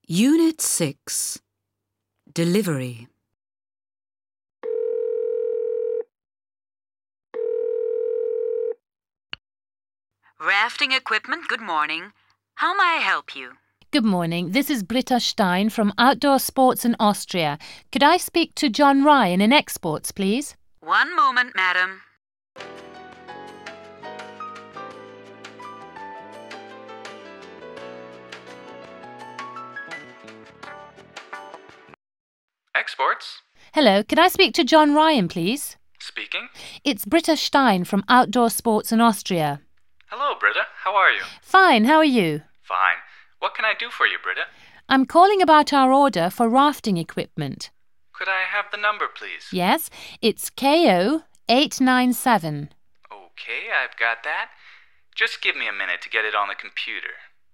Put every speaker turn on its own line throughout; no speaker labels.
Unit 6. Delivery. Rafting equipment, good morning. How may I help you?
Good morning. This is Britta Stein from Outdoor Sports in Austria. Could I speak to John Ryan in exports, please?
One moment, madam.
Exports?
Hello, could I speak to John Ryan, please?
Speaking.
It's Britta Stein from Outdoor Sports in Austria.
Hello, Britta. How are you?
Fine, how are you?
Fine. What can I do for you, Britta?
I'm calling about our order for rafting equipment.
Could I have the number, please?
Yes, it's KO 897.
Okay, I've got that. Just give me a minute to get it on the computer.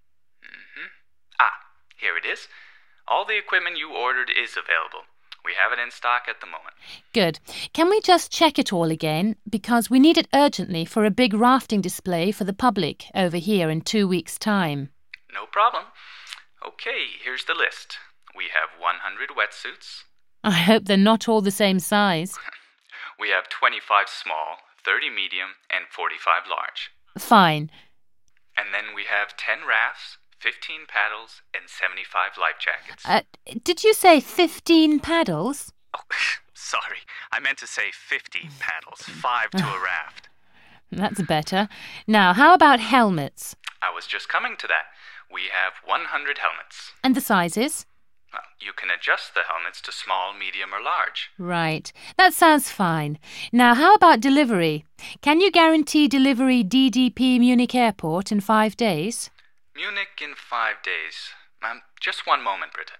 Here it is. All the equipment you ordered is available. We have it in stock at the moment.
Good. Can we just check it all again? Because we need it urgently for a big rafting display for the public over here in 2 weeks' time.
No problem. Okay, here's the list. We have 100 wetsuits.
I hope they're not all the same size.
We have 25 small, 30 medium, and 45 large.
Fine.
And then we have 10 rafts, 15 paddles, and 75 life jackets.
Did you say 15 paddles?
Oh, sorry. I meant to say 50 paddles, 5 to a raft.
That's better. Now, how about helmets?
I was just coming to that. We have 100 helmets.
And the sizes?
Well, you can adjust the helmets to small, medium, or large.
Right. That sounds fine. Now, how about delivery? Can you guarantee delivery DDP Munich Airport in 5 days?
Munich in 5 days. Just one moment, Britta.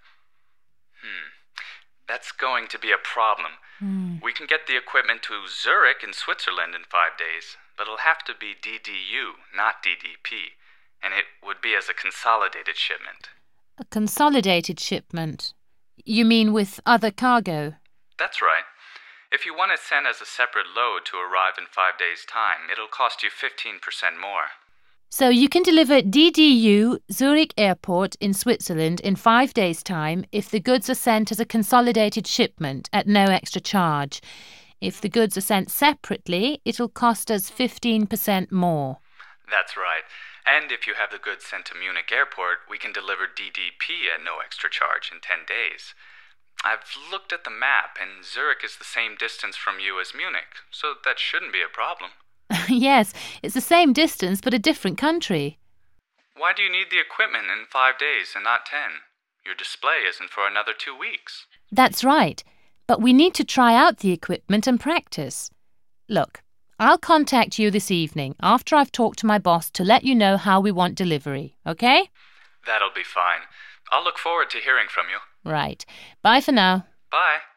That's going to be a problem. We can get the equipment to Zurich in Switzerland in 5 days, but it'll have to be DDU, not DDP, and it would be as a consolidated shipment.
A consolidated shipment? You mean with other cargo?
That's right. If you want it sent as a separate load to arrive in 5 days' time, it'll cost you 15% more.
So you can deliver DDU Zurich Airport in Switzerland in 5 days' time if the goods are sent as a consolidated shipment at no extra charge. If the goods are sent separately, it'll cost us 15% more.
That's right. And if you have the goods sent to Munich Airport, we can deliver DDP at no extra charge in 10 days. I've looked at the map, and Zurich is the same distance from you as Munich, so that shouldn't be a problem.
Yes, it's the same distance but a different country.
Why do you need the equipment in 5 days and not 10? Your display isn't for another 2 weeks.
That's right, but we need to try out the equipment and practice. Look, I'll contact you this evening after I've talked to my boss to let you know how we want delivery, okay?
That'll be fine. I'll look forward to hearing from you.
Right. Bye for now.
Bye.